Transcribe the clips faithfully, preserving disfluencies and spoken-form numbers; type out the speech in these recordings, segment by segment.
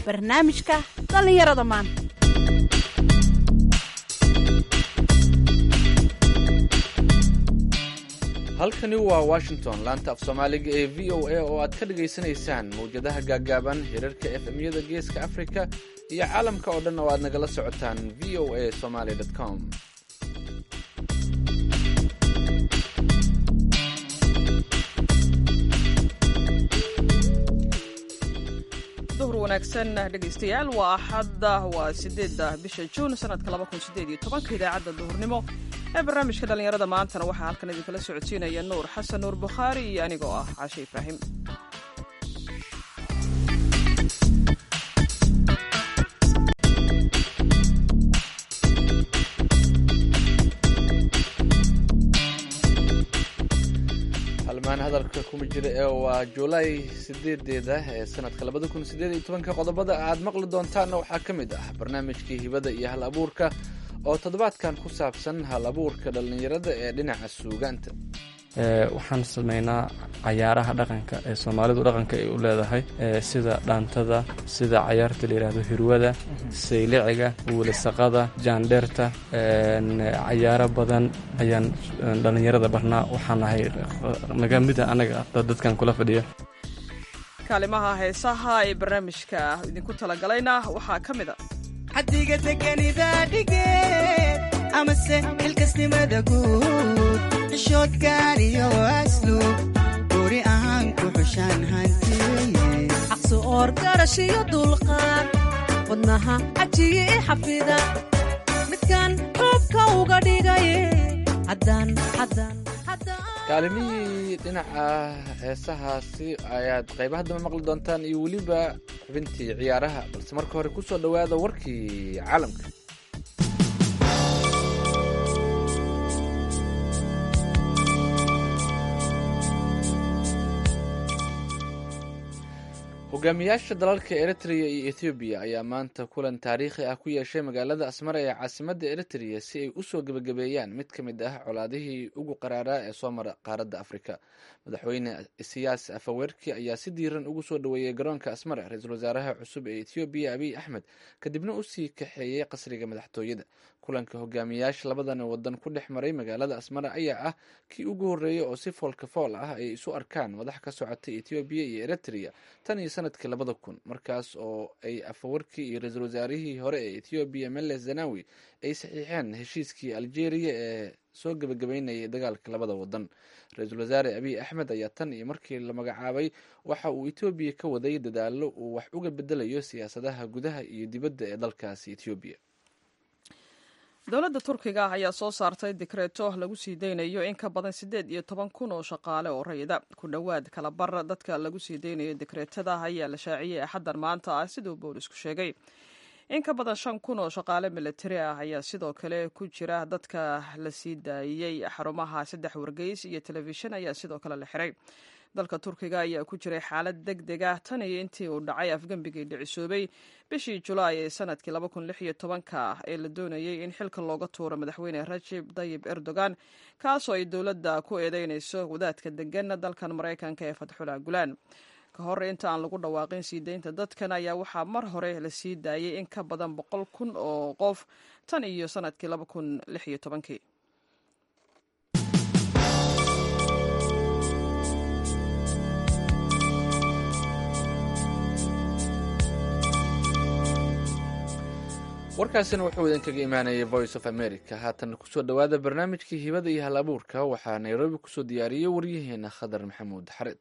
barnaamijka dhallinyarada maanta. halkani waa Washington, laanta af Soomaaliga ee V O A oo aad ka dhageysanaysaan mawjadaha gaagaaban, hirarka F M-yada Geeska Afrika iyo caalamka oo dhan oo aad nagala socotaan v o a somali dot com. duhur wanaagsan dhegaystayaal, waa axadda waa sideedda bisha juun sanadka laba kun sideed iyo tobanka. idaacadda duhurnimo ee barnaamijka dhallinyarada maantana waxaa halkan idinkala socodsiinaya nuur xasan nuur bukhaari iyo anigoo ah caashe ibraahim. halmaan hadalka kuma jira ee waa Juulaay sideedeeda ee sanadka laba kun sideed iyo tobanka. qodobada aad maqli doontaanna waxaa ka mid ah barnaamijkii hibada iyo hal abuurka oo toddobaadkan ku saabsan hal abuurka dhallinyarada ee dhinaca suugaanta. waxaan sameynaa cayaaraha dhaqanka ee Soomaalidu dhaqanka ay u leedahay, sida dhaantada, sida cayaarta la yiraahdo hirwada, sayliciga, wiilasaqada, jaandheerta, cayaaro badan ayaan dhallinyarada barnaa. waxaan nahay naga mid ah anaga dadkan kula fadhiya. kaalimaha heesaha ee barnaamijka idinku talagalayna waxaa ka mid ah xadiga deganida dhigeed amase xilkasnimada guud xishoodkaan iyo asluub guri ahaan ku xushaan hantiye xaqsu oor garash iyo dulqaad wadnaha cajiye i xafida midkaan roobka uga dhigaye haddaan haddaan kaalimihii dhinaca heesahaasi ayaad qaybaha dambe maqli doontaan iyo weliba xubintii ciyaaraha, balse marka hore ku soo dhowaada warkii caalamka. hogaamiyaasha dalalka Eritrea iyo Ethiopia ayaa maanta kulan taariikhi ah ku yeeshay magaalada Asmara ee caasimadda Eritrea si ay u soo gabagabeeyaan mid ka mid ah colaadihii ugu qaraaraa ee soo mara qaaradda Afrika. madaxweyne Isaias Afwerki ayaa si diiran ugu soo dhaweeyay garoonka Asmara ra-iisul wasaaraha cusub ee Ethiopia Abiy Ahmed, kadibna u sii kaxeeyay qasriga madaxtooyada. kulanka hogaamiyaasha labadan wadan ku dhex maray magaalada Asmara ayaa ah kii ugu horreeyay oo si foolka fool ah ay isu arkaan madax ka socotay Ethiopia iyo Eritrea tan iyo sanadkii labada kun, markaas oo ay Afwerki iyo ra-iisul wasaarihii hore ee Ethiopia Meles Zenawi ay saxiixeen heshiiskii Algeria ee soo gabagabeynayay dagaalka labada wadan. ra-iisul wasaare Abiy Ahmed ayaa tan iyo markii la magacaabay waxa uu Ethiopia ka waday dadaalo uu wax uga bedelayo siyaasadaha gudaha iyo dibadda ee dalkaasi Ethiopia. dowladda turkiga ayaa soo saartay dikreeto lagu sii deynayo in ka badan sideed iyo toban kun oo shaqaale oo rayida. ku dhowaad kala bar dadka lagu sii deynayo dikreetada ayaa la shaaciyey axaddan maanta ah, siduu boolisku sheegay. in ka badan shan kun oo shaqaale militari ah ayaa sidoo kale ku jira dadka la sii daayey. xarumaha saddex wargeys iyo telefishin ayaa sidoo kale la xiray. dalka turkiga ayaa ku jiray xaalad deg deg ah tan iyo intii uu dhacay afgembigii dhicisoobay bishii julaay ee sanadkii laba kun lix iyo tobanka ee la doonayey in xilka looga tuuro madaxweyne Recep Tayyip Erdogan, kaasoo ay dowladda ku eedeynayso wadaadka degan dalkan Maraykanka ee Fethullah Gulen. ka hor inta aan lagu dhawaaqin sii deynta dadkan ayaa waxaa mar hore la sii daayey in ka badan boqol kun oo qof tan iyo sanadkii laba kun lix iyo tobankii. warkaasina wuxuu idinkaga imaanayay Voice of America. haatan kusoo dhowaada barnaamijkii hibada iyo hal abuurka. waxaa Nairobi kusoo diyaariyey waryaheena Khadar Maxamuud Xareed.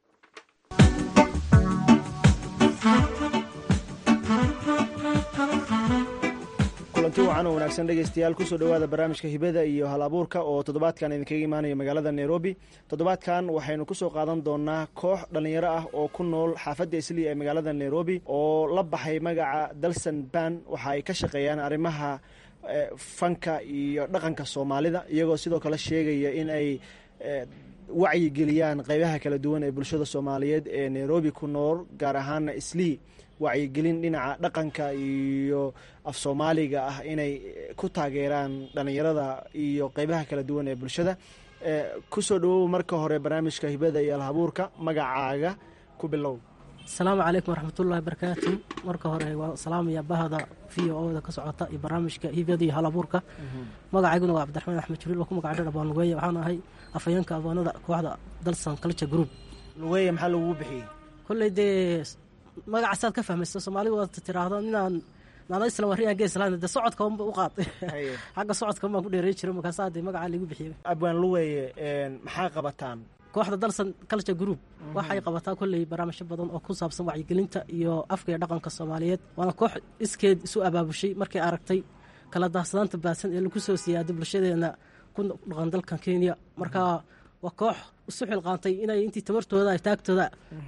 kulanti wacan oo wanaagsan dhegaystayaal, kusoo dhowaada barnaamijka hibada iyo hal abuurka oo toddobaadkan idinkaga imaanaya magaalada Nairobi. toddobaadkan waxaynu kusoo qaadan doonaa koox dhallinyaro ah oo ku nool xaafadda Islii ee magaalada Nairobi oo la baxay magaca Dalsan Band. waxa ay ka shaqeeyaan arrimaha fanka iyo dhaqanka Soomaalida, iyagoo sidoo kale sheegaya in ay wacyi geliyaan qaybaha kala duwan ee bulshada Soomaaliyeed ee Nairobi ku nool, gaar ahaan Islii. wacyigelin dhinaca dhaqanka iyo af Soomaaliga ah inay ku taageeraan dhalinyarada iyo qaybaha kala duwan ee bulshada. kusoo dhawow marka hore barnaamijka hibada iyo hal abuurka, magacaaga ku bilow. asalaamu calaykum waraxmatullahi barakaatu. marka hore waa salaamaya bahda v o da ka socota iyo barnaamijka hibada iyo halabuurka. magacayguna waa cabdiraxmaan axmed juriil oo ku magac dheer abaan lugeeye. waxaan ahay afhayeenka abwaanada kooxda dalsan culture group. lugeeye maxaa lagugu bixiyey? kolley dee magacaasaad ka fahmaysa soomaalidu waad tiraahdo ninaan naada isla wariyaan gees lahayn dee socodka unba u qaatay xagga socodka unbaan ku dheereyn jiray markaasaa dee magacaa lagu bixiyey. abwaan lugeeye maxaa qabataan? kooxda dalsan culture group waxay qabataa kolley barnaamijyo badan oo ku saabsan wacyigelinta iyo afka iyo dhaqanka soomaaliyeed. waana koox iskeed isu abaabushay markay aragtay kala daadsanaanta baadsan ee lagu soo siyaaday bulshadeena ku dhaqan dalkan Kenya. marka waa koox isu xilqaantay inay intii tabartooda ay taagtooda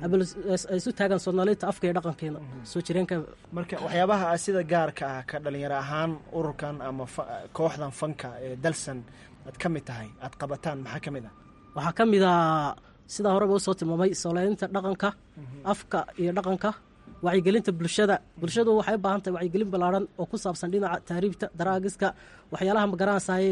ay isu taagaan Soomaalida afka iyo dhaqankeena soo jireenka. marka waxyaabaha sida gaarka ah ka dhalinyaro ahaan ururkan ama kooxdan fanka ee dalsan aad ka mid tahay aad qabataan maxaa ka mid ah? waxaa ka mid ah sida horeba usoo tilmaamay sooleynta dhaqanka afka iyo dhaqanka, wacyigelinta bulshada. bulshadu waxay u baahan tahay wacyigelin ballaaran oo ku saabsan dhinaca taariibta, daraagiska, waxyaalaha magaranaysaay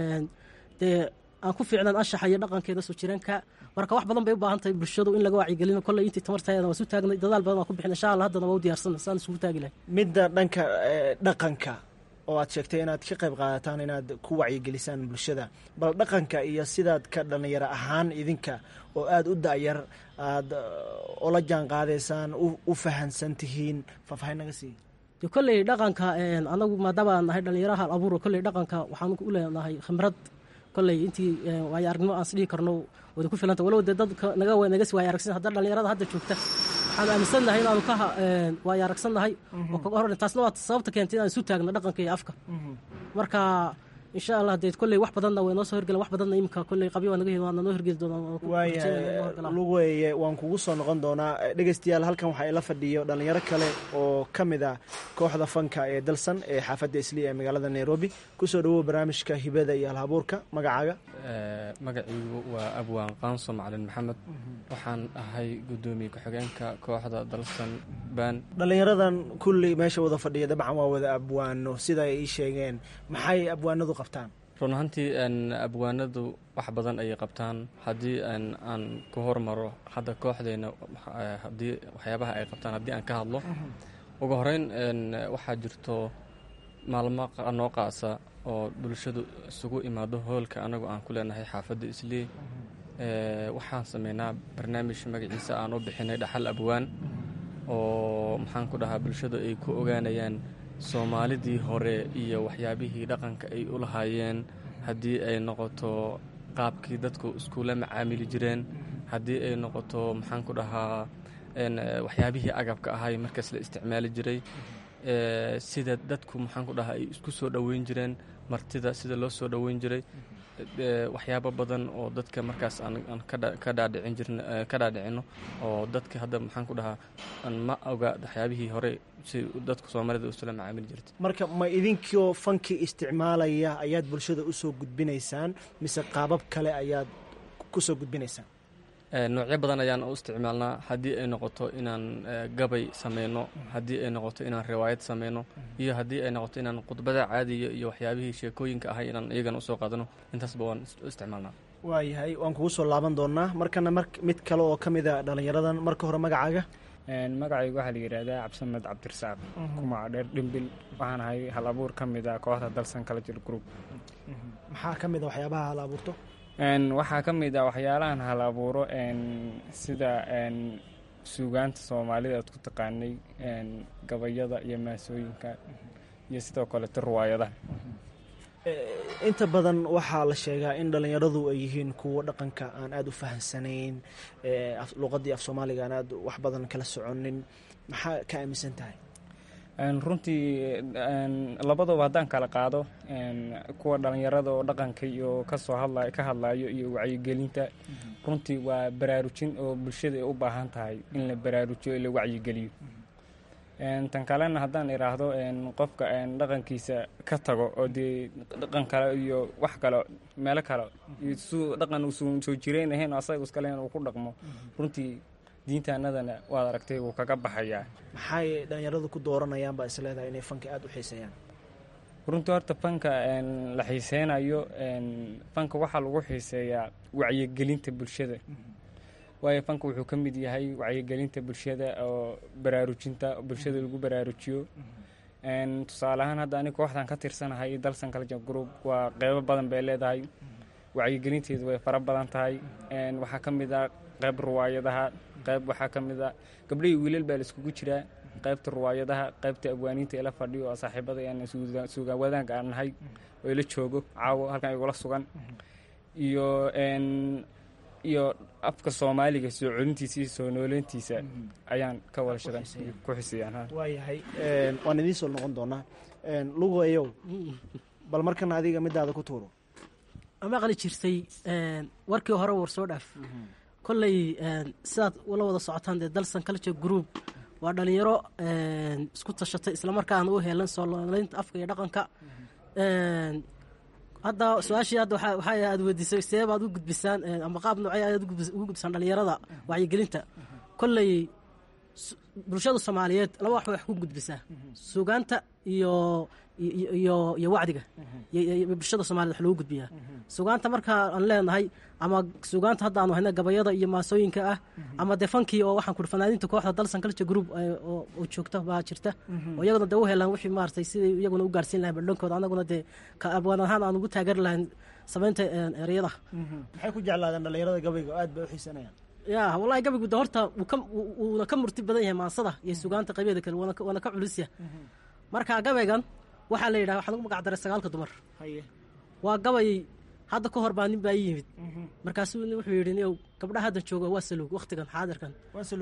dee aan ku fiicnaan anshaxa iyo dhaqankeeda soo jireenka. marka wax badan bay u baahan tahay bulshadu in laga wacyigelino. kolley intii tamartaayada waa isu taagnay, dadaal badan waa ku bixin. insha allah haddana waa u diyaarsan saan isugu taagi lahay. midda dhanka dhaqanka oo aad sheegtay inaad ka qayb qaadataan inaad ku wacyigelisaan bulshada, bal dhaqanka iyo sidaad ka dhalinyaro ahaan idinka oo aada u da'yar aad ola jaan qaadaysaan u fahansan tihiin faahfaahin naga sii. kolley dhaqanka anagu maadaama aan nahay dhalinyaraha hal abuuro, kolley dhaqanka waxaan u leenahay khimrad. kolley intii waayo aragnimo aan isdhihi karno wada ku filanta, walow dee dadka naga naga si waayo aragsan hadda dhalinyarada hadda joogta waxaan aaminsannahay inaanu ka waayo aragsannahay oo kaga hor taasna waa sababta keentay inaan isu taagno dhaqanka iyo afka. marka insha allah dee kolley wax badanna way noo soo hirgeleen, wax badanna imika kolley qabyo waa naga heli waana noo hirgeli doonaa. waayahay lugeeye waan kugu soo noqon doonaa. dhegeystayaal halkan waxaa ila fadhiyo dhalinyaro kale oo ka mid ah kooxda fanka ee dalsan ee xaafadda isli ee magaalada Nairobi. kusoo dhawow barnaamijka hibada iyo halabuurka. magacaaga? magaciigu waa abwaan qaanso macalin maxamed. waxaan ahay gudoomiye ku-xigeenka kooxda dalsan baan. dhalinyaradan kulli meesha wada fadhiya dabcan waa wada abwaano sida ay ii sheegeen. maxay abwaanadu qabtaan? run ahaantii abwaanadu wax badan ayay qabtaan. haddii aan ku hormaro hadda kooxdeena haddii waxyaabaha ay qabtaan haddii aan ka hadlo, ugu horeyn waxaa jirto maalmo noo qaasa oo bulshadu isugu imaado hoolka anagu aan ku leenahay xaafadda islii. waxaan sameynaa barnaamij magaciisa aan u bixinay dhaxal abwaan oo maxaan ku dhahaa bulshadu ay ku ogaanayaan soomaalidii hore iyo waxyaabihii dhaqanka ay u lahaayeen, haddii ay noqoto qaabkii dadku iskula macaamili jireen, haddii ay noqoto maxaan ku dhahaa waxyaabihii agabka ahay markaas la isticmaali jiray, sida dadku maxaan ku dhahaa ay isku soo dhoweyn jireen, martida sida loo soo dhoweyn jiray, waxyaabo badan oo dadka markaas aan ka dhaadhicin jirn ka dhaadhicino oo dadka hadda maxaan ku dhahaa ma oga waxyaabihii hore si dadka Soomaalida usula macaamili jirtay. marka ma idinkoo fanki isticmaalaya ayaad bulshada u soo gudbinaysaan mise qaabab kale ayaad ku soo gudbinaysaan? noocyo badan ayaan u isticmaalnaa. haddii ay noqoto inaan gabay sameyno, haddii ay noqoto inaan riwaayad sameyno, iyo haddii ay noqoto inaan khudbada caadiya iyo waxyaabihii sheekooyinka ahay inaan iyagana usoo qaadano, intaasba waan u isticmaalnaa. waayahay waan kugu soo laaban doonaa. markana mid kale oo ka mid a dhalinyaradan, marka hore magacaaga? magacaygu waxaa la yidhaahdaa cabdisamed cabdirasaaq kumaca dheer dhimbil. waxaan ahay hal abuur ka mid ah kooxda dalsan culture group. maxaa ka mid a waxyaabaha hal abuurto? waxaa ka mid ah waxyaalahan hal abuuro sida suugaanta soomaalida aad ku taqaanay, gabayada iyo maasooyinka iyo sidoo kaleto riwaayadaha. inta badan waxaa la sheegaa in dhalinyaradu ay yihiin kuwo dhaqanka aan aada u fahamsanayn, luqadii af soomaaliga aan aad wax badan kala soconin. maxaa ka aaminsan tahay? runtii labadaba haddaan kala qaado, kuwa dhalinyarada oo dhaqanka iyo kasoo hadla ka hadlayo iyo wacyigelinta, runtii waa baraarujin oo bulshada ay u baahan tahay in la baraarujiyo la wacyigeliyo. tan kalena haddaan idhaahdo qofka dhaqankiisa ka tago oo dee dhaqan kale iyo wax kale meelo kale su dhaqan uusan soo jireen ahayn asaga iska leen uu ku dhaqmo, runtii diintaanadana waad aragtay wuu kaga baxayaa. maxay dhalinyaradu ku dooranayaan baa isleedahay inay fanka aada u xiiseeyaan? runtii horta fanka la xiiseynayo, fanka waxaa lagu xiiseeyaa wacyigelinta bulshada. waayo fanka wuxuu ka mid yahay wacyigelinta bulshada oo baraarujinta bulshada lagu baraarujiyo tusaale ahaan hadda ani kooxdan ka tirsanahay dalsan culture group waa qeybo badan bay leedahay wacyigelinteedu way fara badan tahay waxaa ka mid ah qayb ruwaayadaha qayb waxaa ka mid ah gabdhihii wiilal baa la iskugu jiraa qaybta ruwaayadaha qaybta abwaaniinta ila fadhiyo oo saaxiibada aan suugaan wadaanka aan nahay oo ila joogo caawo halkan igula sugan iyo iyo afka soomaaliga soo celintiisa iyo soo nooleyntiisa ayaan ka wada shaqan ku xisiyaan waayahay waan idiin soo noqon doonaa lugayow bal markana adiga midaada ku tuuro ama qali jirtay warkii hore war soo dhaaf kolley sidaad ula wada socotaan dee dalsan culture group waa dhalinyaro isku tashatay islamarkaana u heelan soo nooleynta afka iyo dhaqanka hadda su-aashii hadda waxaa aad weydiisay see baad u gudbisaan ama qaab noocay ayaad ugu gudbisaan dhalinyarada wacyigelinta kolley bulshada soomaaliyeed laba wax wax ku gudbisaa suugaanta iyo iyo iyo wacdiga bulshada soomaaliyed wax loogu gudbiyaa suugaanta marka aan leenahay ama suugaanta hadda aanu hayna gabayada iyo maasooyinka ah ama defankii oo waxaan ku fanaaniinta kooxda dalsan culture group oo joogta baa jirta oo iyaguna dee u helaan wixii maaragtay sidai iyaguna u gaarsiin lahayn badhankooda anaguna dee ka abwaan ahaan aan ugu taageeri lahayn samaynta ereyada maxay ku jeclaadeen dhalinyarada gabayga oo aad bay u xiisanayaan ya wallahi gabaygu de horta wuuna ka murti badan yahay maansada iyo suugaanta qaybeeda kale waana ka culisya marka gabaygan waxaa la yidhaha waxaan ugu magac daray sagaalka dumar waa gabay hadda ka hor baa nin baa ii yimid markaasuu wuxuu yidhi niyow gabdhaha haddan jooga waa saluug waktigan xaadirkan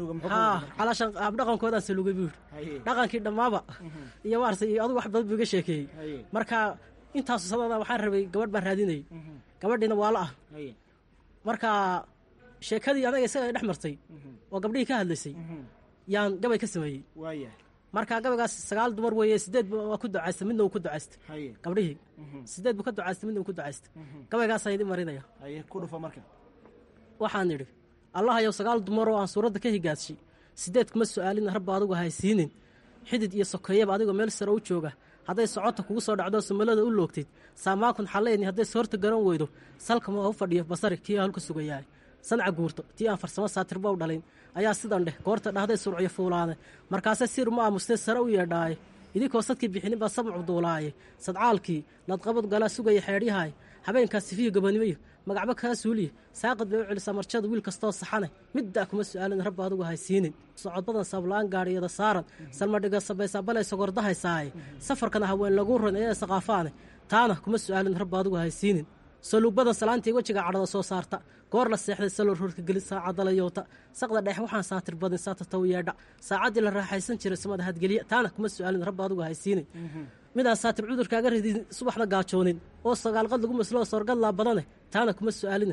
calaashan abdhaqankoodaan saluugay buu yidhi dhaqankii dhammaaba iyo maaragtay iyo adugu wax badan buu iga sheekeeyey marka intaasu sanada waxaan rabay gabadh baan raadinayay gabadhiina waala ah marka sheekadii anaga isaga dhex martay oo gabdhihii ka hadlaysay yaan gabay ka sameeyey marka gabaygaas sagaal dumar weeye sideed waa ku ducaysta midna uu ku ducaysta gabdhihii sideed buu ka ducaysta midna uu ku ducaysta gabaygaasaan idin marinaya ku dhufa marka waxaan idhi allahayow sagaal dumar oo aan suuradda ka higaadshay sideed kuma su-aalin rabba adigu haysiinin xidid iyo sokeeyaba adigoo meel sare u jooga hadday socota kugu soo dhacdo sumalada u loogtid saamaakun xallayni hadday soorta garan weydo salkama u fadhiyo basari kii halka sugayaay sanca guurto tii aan farsamo saatirba u dhalayn ayaa sidan dheh goorta dhahday surciyo fuulaade markaase sir uma aamustee sare u yeedhaaye idinkoo sadkii bixinin baa sabcu duulaaye sadcaalkii ladqabad galaa sugaya xeedhyahay habeenkaas sifiyo gabanimayo magacbo kaa suuliye saaqad bay u celisaa marjada wiil kastoo saxane middaa kuma su-aalin rabba adigu haysiinin socodbadan sabla-aan gaadhiyada saaran salmadhiga sabaysaa balay sogordahaysaaye safarkana haween lagu ran ee saqaafaane taana kuma su-aalin rabba adigu haysiinin saluugbadan salaantii wejiga cadhada soo saarta goor la seexday saloor horka geli saacadalayowta saqda dheex waxaan saatir badin saatataw yeedha saacaddii la raaxaysan jiray samada hadgeliya taana kuma su-aalin rabba adigu haysiinin midaan saatir cudurkaaga ridin subaxna gaajoonin oo sagaalqad lagu masloo soorgadlaa badane taana kuma su-aalin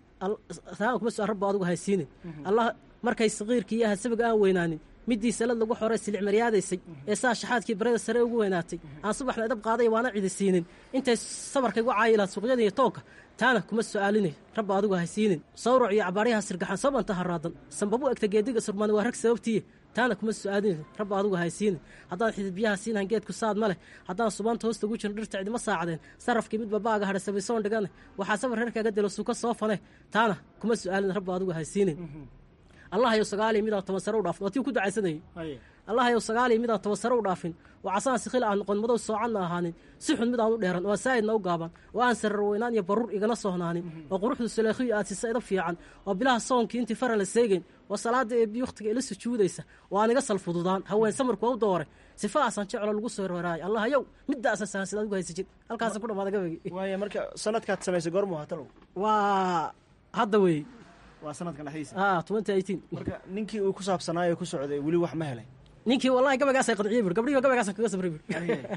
taana kuma su-aal rabba adigu haysiinin allah markay saqiirkii iyo hasabiga aan weynaanin midii salad lagu xoray silic maryaadaysay ee saa shaxaadkii barada sare ugu weynaatay aan subaxna edab qaaday waana cidi siinin intay sabarka igu caayilaad suuqyada iyo toonka taana kuma su-aalinay rabba adigu haysiinin sawrac iyo cabaaryaha sirgaxan sabanta haraadan sanbabu egta geediga surmani waa rag sababtiiye taana kuma su-aalin rabba adigu haysiinin haddaan xididbiyaha siinhan geedku saad ma leh haddaan subaanta hoosta ugu jirin dhirta cidima saacdeen sarafkii midba baaga hadha sabaysoon dhigane waxaa safar reerkaaga dilo suuka soo fane taana kuma su-aalin rabba adigu haysiinin allahayow sagaaliyo midaan toban sare u dhaafin waa tii ku ducaysanayey allahayow sagaaliyo midaan toban sare u dhaafin oo casaan sikhil aan noqon madow soocanna ahaanin si xun midaan u dheeran oo aan saa'idna u gaaban oo aan sarar weynaan iyo barur igana sohnaanin oo quruxdu saleekhiyo aad sisa idab fiican oo bilaha soonkii intii fara la seegeyn oo salaada eebiyo wakhtiga ila sujuudaysa oo aan iga sal fududaan haween samarku waa u doore sifahaasaan jeclo lagu soo raraayay allahayow middaasa sahansid adigu haysajid halkaasa ku dhamaada gabaygi waaya marka sanadkaad samaysay goormu hatalow waa hadda wey waa sanadkan dhexdiisa ah twenty eighteen marka ninkii uu ku saabsanaayo ku socday weli wax ma helay ninkii wallahi gabaygaasay qadciyey bur gabdhihi gabaygaas kaga sabray bur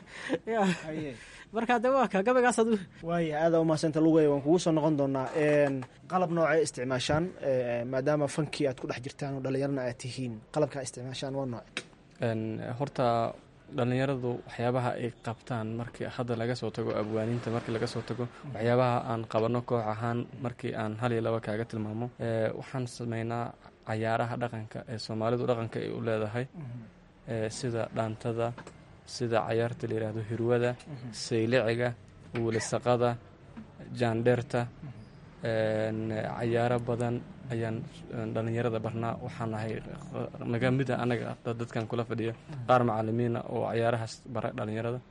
marka de waa ka gabaygaas adu waaya aada umahadsanta lugay waan kugu soo noqon doonaa qalab noocee isticmaashaan maadaama fankii aad ku dhex jirtaan oo dhallinyarana aad tihiin qalabkaa isticmaashaan waa nooce horta dhallinyaradu waxyaabaha ay qabtaan markii hadda laga soo tago abwaaniinta markii laga soo tago waxyaabaha aan qabanno koox ahaan markii aan hal iyo laba kaaga tilmaamo waxaan sameynaa cayaaraha dhaqanka ee soomaalidu dhaqanka ay u leedahay sida dhaantada sida cayaarta la yidhaahdo hirwada sayliciga wuulisaqada jaandheerta cayaaro badan ayaan dhalinyarada barnaa. waxaan nahay naga mida anaga dadkan kula fadhiya qaar macalimiina oo cayaarahaas bara dhalinyarada.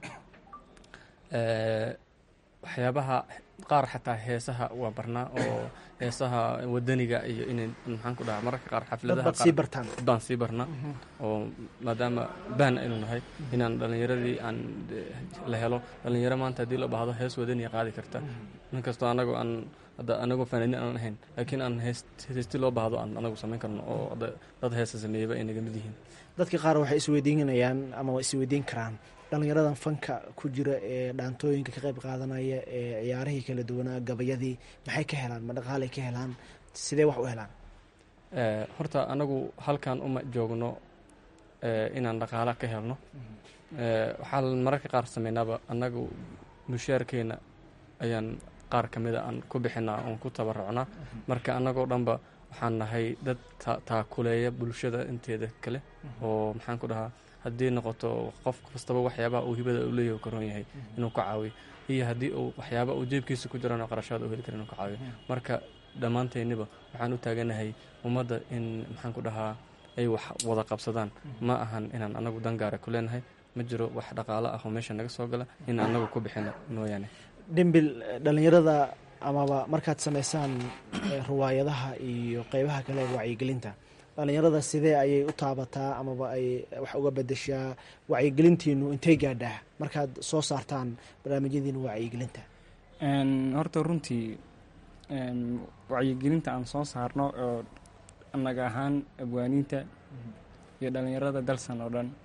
waxyaabaha qaar xataa heesaha waa barnaa oo heesaha wadaniga iyo inay maxaan ku dhaha mararka qaar xafladaha baan sii barnaa oo maadaama baan aynu nahay inaan dhalinyaradii aan la helo dhalinyaro maanta haddii la baahdo hees wadaniya qaadi karta inkastoo anagoo aan hadda anagoo fanaaniin aan ahayn laakiin aan heesti loo baahdo aan anagu samayn karno oo dad heesa sameeyaba ay naga mid yihiin. dadka qaar waxay isweydiinayaan ama waa isweydiin karaan dhalinyaradan fanka ku jira ee dhaantooyinka ka qayb qaadanaya ee ciyaarihii kala duwanaa gabayadii maxay ka helaan ma dhaqaalay ka helaan sidee wax u helaan? horta anagu halkan uma joogno inaan dhaqaala ka helno. waxaa mararka qaar sameynaaba anagu mushaarkeena ayaan qaar ka mida aan ku bixinaa oon ku tabarucnaa. marka anagoo dhanba waxaan nahay dad taakuleeya bulshada inteeda kale oo maxaan ku dhahaa haddii noqoto qof kastaba waxyaabaha uu hibada u leeyahay karoon yahay inuu ka caawiyo iyo haddii uu waxyaaba uu jeebkiisa ku jiraan oo qarashaada u heli kara inuu ka caawiyo. marka dhammaantayniba waxaan u taaganahay ummadda in maxaan ku dhahaa ay wax wada qabsadaan ma ahan inaan anagu dangaara ku leenahay. ma jiro wax dhaqaalo ah oo meesha naga soo gala in anagu ku bixino mooyaane. dhimbil dhalinyarada amaba markaad samaysaan riwaayadaha iyo qeybaha kale ee wacyigelinta dhalinyarada sidee ayay u taabataa amaba ay wax uga bedeshaa? wacyigelintiinu intay gaadhaa markaad soo saartaan barnaamijyadiina wacyigelinta? horta runtii wacyigelinta aan soo saarno oo annaga ahaan abwaaniinta iyo dhalinyarada dalsan oo dhan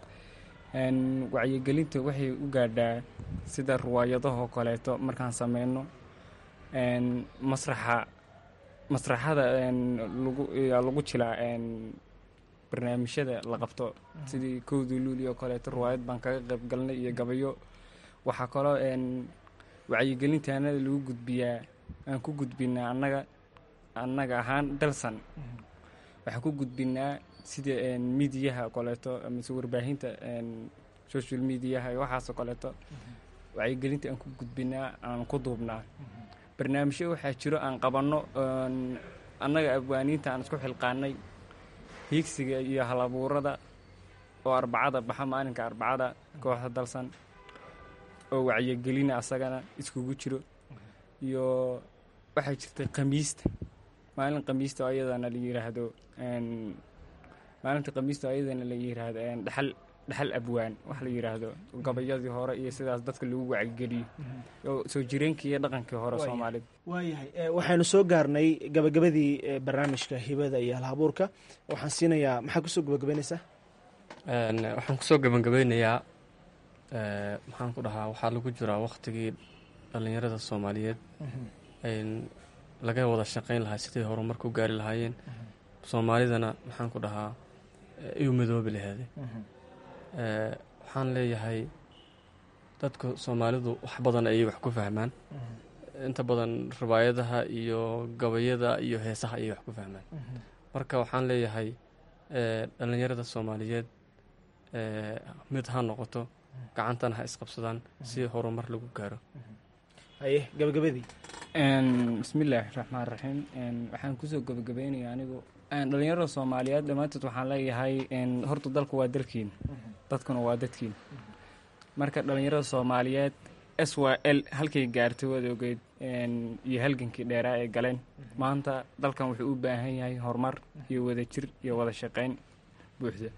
wacyigelinta waxay u gaadhaa sida riwaayadahoo kaleeto markaan sameyno masraxa masraxada lagu jilaa barnaamijyada la qabto sidii kowdii luuli oo kaleeto riwaayad baan kaga qayb galnay iyo gabayo. waxaa kaloo wacyigelintaanada lagu gudbiyaa aan ku gudbinaa annaga annaga ahaan dalsan waxaan ku gudbinaa sida midiyaha oo kaleeto amase warbaahinta social mediaha iyo waxaasoo kaleeto wacyigelinta aan ku gudbinaa aan ku duubnaa. barnaamijyo waxaa jiro aan qabanno annaga abwaaniinta aan isku xilqaanay hiigsiga iyo halabuurada oo arbacada baxa maalinka arbacada kooxda dalsan oo wacyigelina asagana iskugu jiro. iyo waxaa jirta khamiista maalin khamiista oo ayadana la yiraahdo maalinta khamiista oo ayadana la yiraahdo dhaxal dhaxal abwaan wax la yiraahdo gabayadii hore iyo sidaas dadka lagu wacyigeliyo oo soo jireenkii iyo dhaqankii hore Soomaalida. waayahay waxaanu soo gaarnay gabagabadii barnaamijka hibada iyo halabuurka. waxaan siinayaa maxaa kusoo gabagabaynaysaa? waxaan kusoo gabagabeynayaa maxaan ku dhahaa waxaa lagu jiraa waktigii dhalinyarada Soomaaliyeed ay laga wada shaqayn lahaa sidii horumar ku gaari lahaayeen Soomaalidana maxaan ku dhahaa iyu midoobi lahayd. waxaan leeyahay dadka Soomaalidu wax badan ayay wax ku fahmaan. inta badan riwaayadaha iyo gabayada iyo heesaha ayay wax ku fahmaan. marka waxaan leeyahay dhalinyarada Soomaaliyeed mid ha noqoto gacantana ha isqabsadaan si horumar lagu gaaro. haye gabagabadii bismillaahi raxmaan raxiim waxaan kusoo gabagabeynayaa anigu dhalinyarada Soomaaliyeed dhammaantood waxaan leeyahay horta dalku waa dalkiin dadkuna waa dadkiin. marka dhalinyarada Soomaaliyeed S Y L halkay gaartay waad ogeyd iyo halgankii dheeraa ee galeen maanta dalkan wuxuu u baahan yahay horumar iyo wadajir iyo wada shaqayn buuxda.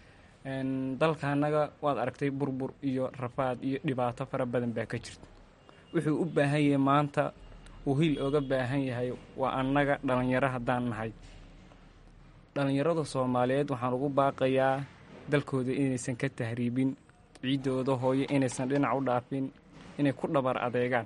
dalkaanaga waad aragtay burbur iyo rafaad iyo dhibaato fara badan baa ka jirta. wuxuu u baahan yahay maanta uu hil oga baahan yahay waa annaga dhalinyaro haddaan nahay. dhalinyarada Soomaaliyeed waxaan ugu baaqayaa dalkooda inaysan ka tahriibin, ciidooda hooyo inaysan dhinac u dhaafin, inay ku dhabar adeegaan.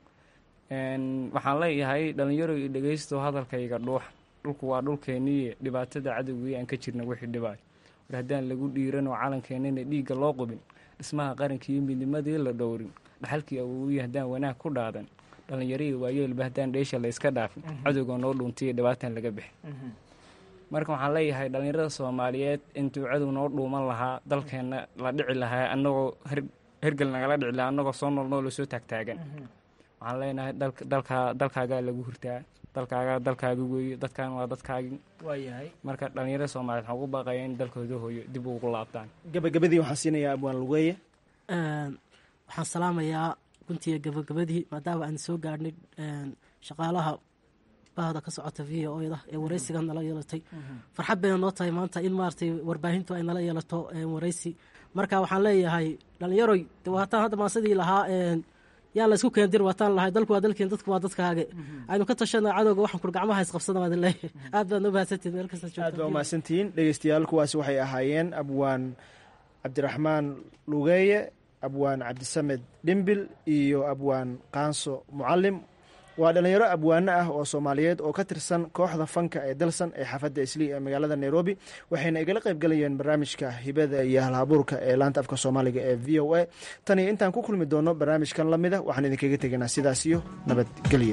waxaan leeyahay dhalinyaro iyo dhegaysto hadalkayga dhuux dhulku waa dhulkeennii dhibaatada cadowgii aan ka jirna wixii dhibaay war haddaan lagu dhiiranoo calankeenina dhiigga loo qubin dhismaha qaranka iyo midnimadii la dhowrin dhaxalkii awoowiyi haddaan wanaag ku dhaadan dhalinyaradii waayeelba haddaan dheesha la iska dhaafin cadowga noo dhuuntiiyo dhibaataan laga bixin. marka waxaan leeyahay dhalinyarada Soomaaliyeed intuu cadow noo dhuuman lahaa dalkeenna la dhici lahaa annagoo hergal nagala dhici lahaa annagoo soo nool nool soo taagtaagan waxaan leenahay dalka dalkaagaa lagu hurtaa, dalkaaga dalkaagi weeye, dadkan waa dadkaagi. waayahay marka dhalinyarada soomaaliyeed waxaan ugu baaqaya in dalkooda hooyo dib ugu laabtaan. gabagabadii waxaan siinayaa abwaan lugeeye. waxaan salaamayaa runtii gabagabadii maadaama aan soo gaadhnay shaqaalaha bahda ka socota v o da ee waraysiga nala yeelatay. farxad bayna noo tahay maanta in maaragtay warbaahintu ay nala yeelato waraysi. marka waxaan leeyahay dhalinyaroy waataan hadda maasadii lahaa yaan la isku keendir waataan lahay dalku waa dalkeen dadku waa dadkaage aynu ka tashana cadowga waxaan kur gacmaha isqabsada waad leeyahay. aad baad noo mahadsantihiin meel kasta joogto. aad baa umahadsantihiin dhegeystayaal. kuwaasi waxay ahaayeen abwaan cabdiraxmaan lugeeye, abwaan cabdisamed dhimbil iyo abwaan qaanso mucalim. waa dhalinyaro abwaano ah oo soomaaliyeed oo ka tirsan kooxda fanka ee dalsan ee xaafadda islii ee magaalada nairobi. waxayna igala qayb galayeen barnaamijka hibada iyo halabuurka ee laanta afka soomaaliga ee v o a. tan iyo intaan ku kulmi doono barnaamijkan lamida waxaan idinkaga tegaynaa sidaas iyo nabadgelyo.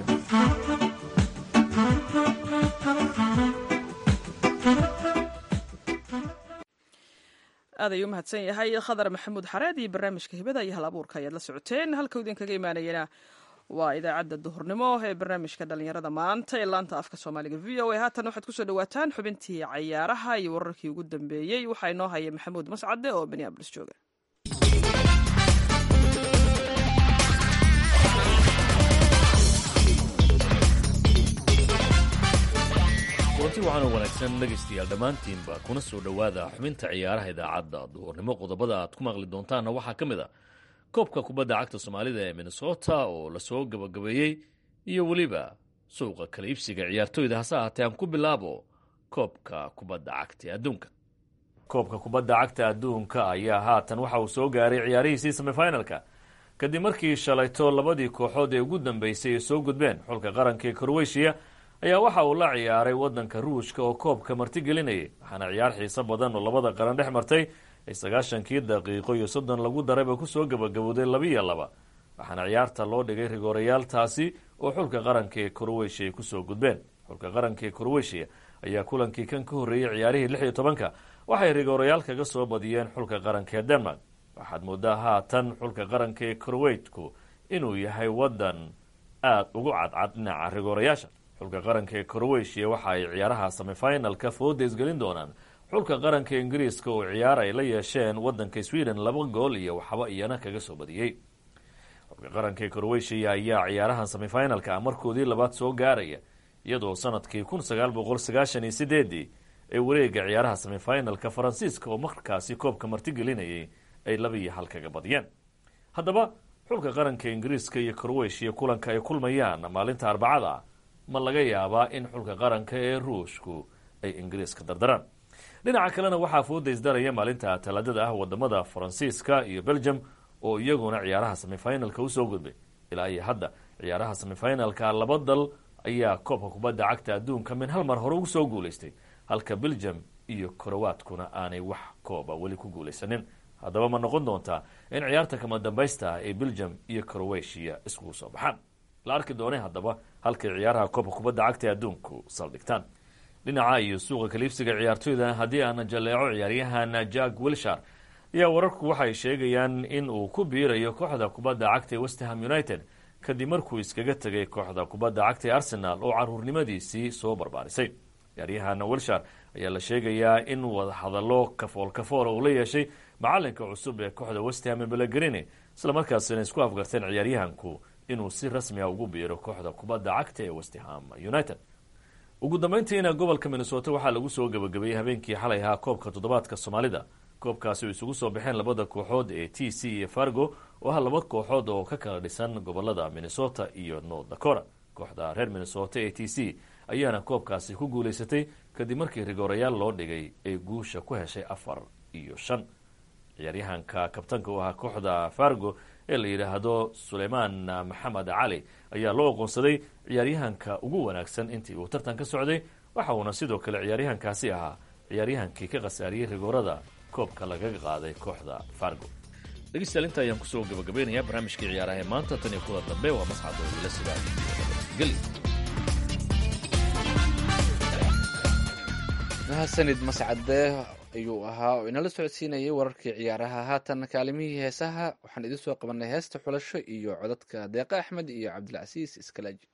aad ayuu umahadsan yahay khadar maxamuud xareed iyo barnaamijka hibada iyo halabuurka ayaad la socoteen. halka idinkaga imaanayana waa idaacadda duhurnimo ee barnaamijka dhalinyarada maanta ee laanta afka soomaaliga v o a. haatan waxaad kusoo dhawaataan xubintii cayaaraha iyo wararkii ugu dambeeyey. waxaa inoo haya maxamuud mascade oo minneabolis jooga. waanti waxaana wanaagsan dhegaystayaal dhammaantiinba kuna soo dhowaada xubinta ciyaaraha idaacadda duhurnimo. qodobada aad ku maqli doontaanna waxaa ka mid a koobka kubadda cagta soomaalida ee minnesota oo lasoo gabagabeeyey iyo weliba suuqa kala iibsiga ciyaartooyda. hase ahaatee aan ku bilaabo koobka kubadda cagta adduunka. koobka kubadda cagta adduunka ayaa haatan waxa uu soo gaaray ciyaarihiisii semifinalka kadib markii shalayto labadii kooxood ee ugu dambeysay ay soo gudbeen. xulka qaranka ee kroweshiya ayaa waxa uu la ciyaaray waddanka ruushka oo koobka martigelinayay, waxaana ciyaar xiiso badan oo labada qaran dhex martay ay sagaashankii daqiiqo iyo soddon lagu darayba kusoo gabagabowday labiiyo laba, waxaana ciyaarta loo dhigay rigoorayaal-taasi oo xulka qaranka ee kroweshiya ay kusoo gudbeen. xulka qaranka ee kroweshiya ayaa kulankii kan ka horreeyey ciyaarihii lix iyo tobanka waxay rigoorayaal kaga soo badiyeen xulka qaranka ee denmark. waxaad moodaa haatan xulka qaranka ee krowetku inuu yahay waddan aada ugu cadcad dhinaca rigoorayaasha. xulka qaranka ee kroweshiya waxa ay ciyaaraha semifinalka fooda isgelin doonaan xulka qaranka ingiriiska oo ciyaar ay la yeesheen waddanka sweden laba gool iyo waxba iyana kaga soo badiyey. xulka qaranka ee kroweshiya ayaa ciyaarahan semifinalka ah markoodii labaad soo gaaraya, iyadoo sanadkii kun sagaal boqol sagaashan iyo sideedii ee wareega ciyaaraha semifinalka faransiiska oo markaasi koobka martigelinayay ay laba iyo hal kaga badiyeen. haddaba xulka qaranka ingiriiska iyo kroweshiya kulanka ay kulmayaan maalinta arbacada ma laga yaabaa in xulka qaranka ee ruushku ay ingiriiska dardaraan. dhinaca kalena waxaa fooda isdaraya maalinta talaadada ah wadamada faransiiska iyo belgium oo iyaguna ciyaaraha semifinalka usoo gudbay. ilaa iyo hadda ciyaaraha semifinalka laba dal ayaa koobka kubadda cagta adduunka min hal mar hore ugu soo guulaystay, halka belgium iyo korowaadkuna aanay wax kooba weli ku guulaysanin. haddaba ma noqon doontaa in ciyaarta kama dambaysta ah ee belgium iyo kroweshiya iskugu soo baxaan? la arki doonay haddaba halkay ciyaaraha koobka kubadda cagta adduunku saldhigtaan. dhinaca iyo suuqa kaliibsiga ciyaartooyda haddii aana jaleeco ciyaaryahan jack wilshar ayaa wararku waxay sheegayaan in uu ku biirayo kooxda kubadda cagta ee westham united kadib markuu iskaga tegay kooxda kubadda cagta ee arsenal oo caruurnimadiisii soo barbaarisay. ciyaaryahan wilshar ayaa la sheegayaa in wadahadallo kafool kafool uu la yeeshay macalinka cusub ee kooxda westham bellegrini, islamarkaasina isku afgarteen ciyaaryahanku inuu si rasmi ah ugu biiro kooxda kubadda cagta ee westham united. ugu dambeyntiina gobolka minnesota waxaa lagu soo gabagabeeyey habeenkii xalay ahaa koobka toddobaadka soomaalida. koobkaasi oo isugu soo baxeen labada kooxood ee t c iyo fargo oo ah laba kooxood oo ka kala dhisan gobolada minnesota iyo north dakota. kooxda reer minnesota ee t c ayaana koobkaasi ku guulaysatay kadib markii rigoorayaal loo dhigay ay guusha ku heshay afar iyo shan. ciyaaryahanka kabtanka u ahaa kooxda fargo ee la yidhaahdo suleymaan maxamed cali ayaa loo aqoonsaday ciyaaryahanka ugu wanaagsan intii uu tartan ka socday, waxa uuna sidoo kale ciyaaryahankaasi ahaa ciyaaryahankii ka khasaariyey rigoorada koobka lagaga qaaday kooxda fargo. dhegeystayaal inta ayaan kusoo gabagabeynayaa barnaamijkii ciyaaraha ee maanta. tan iyo kuwa dambe waa mascad oo ila sidaa geli mahadsanid mascade. ayuu ahaa oo inala socodsiinayay wararkii ciyaaraha. haatan kaalimihii heesaha waxaan idin soo qabanay heesta xulasho iyo codadka deeqa axmed iyo cabdilcasiis iskalaaji.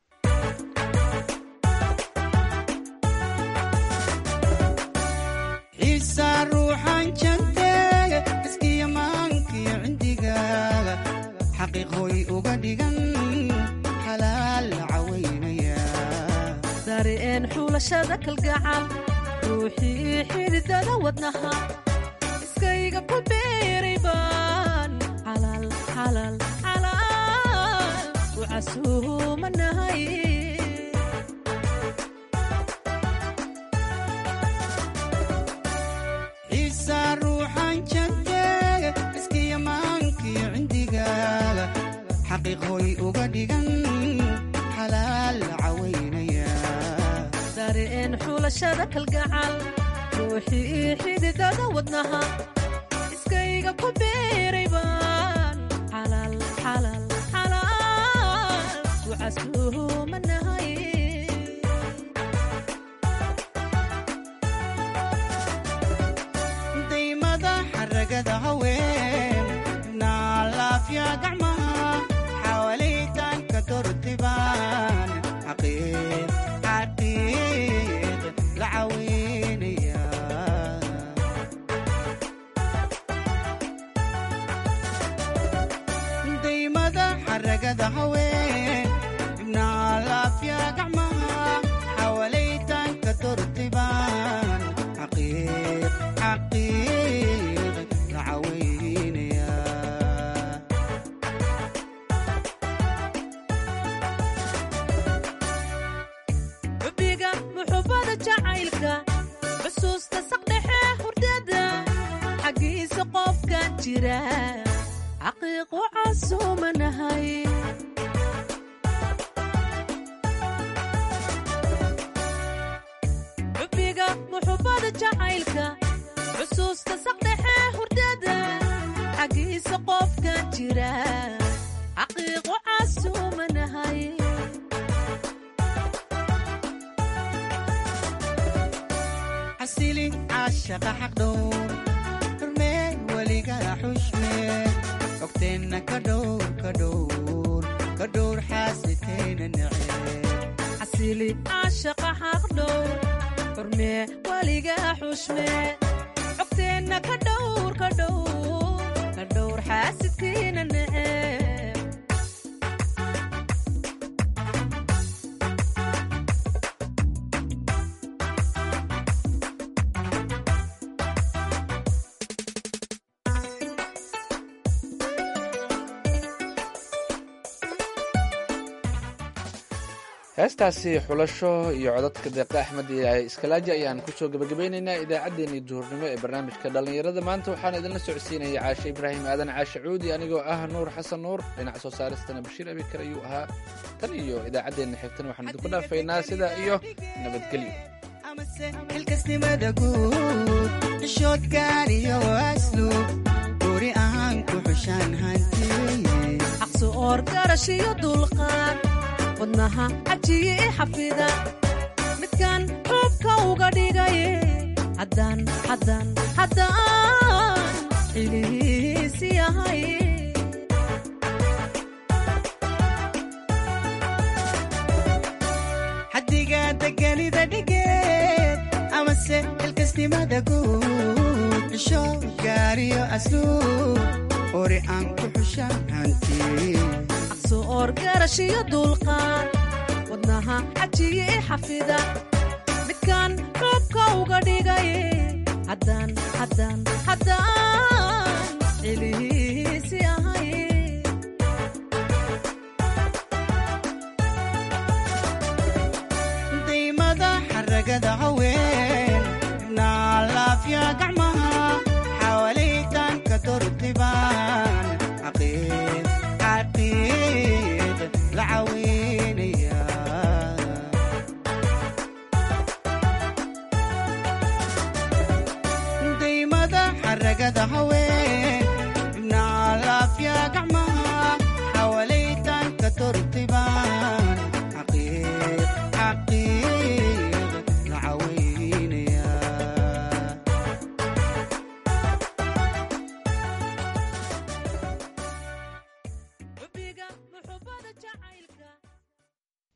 ciisa ruuxan janteega iskiya maankiyo cindigaaga xaqiiqooy uga dhigan xalaal la cawaynaya dareen xulashada kalgacal ruuxii xididada wadnaha iskayga ku beeray baan xalaal xalaal xalaal u casuumanahay ciisa ruuxan janteega iskiya maankiyo cindigaaga xaqiiqooy uga dhigan xalaal la cawaynaya dareen xulashada kalgacal ruuxii xididada wadnaha iskayga ku beeray baan xalaal xalaal xalaal u casuumanahay daymada xaragada haween naalaafya gacmaha xawaalaytanka dortibaan xaqiiq xaqiiq la caweynaya daymada xaragada haween naalaafya gacmaha xawaalaytanka dortibaan xaqiiq xaqiiq la caweynaya xubbiga muxubbada jacaylka xusuusta saqdhexe hurdada xaggiisa qofkan jira xaqiiqu casuumanahay xubbiga muxubbada jacaylka xusuusta saqdhexe hurdada xaggiisa qofkan jira xaqiiqu casuumanahay xasili caashaqa xaqdhowr xurmee weligaa xushmee ogteenna ka dhowr ka dhowr ka dhowr xaasidkayna nacee xasili caashaqa xaqdhowr xurmee weligaa xushmee cogteenna ka dhowr ka dhowr ka dhowr xaasidkiina neceb heestaasi xulasho iyo codadka deeqa axmed iyo iskalaaji ayaan kusoo gebagabaynaynaa idaacaddeenii duhurnimo ee barnaamijka dhallinyarada maanta waxaan idinla socodsiinaya caashe ibraahim aadan caashe cuudi anigoo ah nuur xasan nuur dhinaca soo saaristana bashiir abikar ayuu ahaa tan iyo idaacaddeenna xigtana waxaan idinku dhaafaynaa sidaa iyo nabadgelyo amase xilkasnimada guud xishoodkaan iyo asluub guri ahaan ku xushaan hanti xaqsu oor garash iyo dulqaad wadnaha cajiye i xafida midkan xuubka uga dhigaye haddaan haddaan haddaan xilihiisi yahay xaddiga deganida dhigeed amase xilkasnimada guud xisho gaariyo asluub ori aan ku xushaan hanti xaqsu oor garash iyo dulqaad wadnaha cajiye i xafida midkan xuubka uga dhigaye haddaan haddaan haddaan xilihi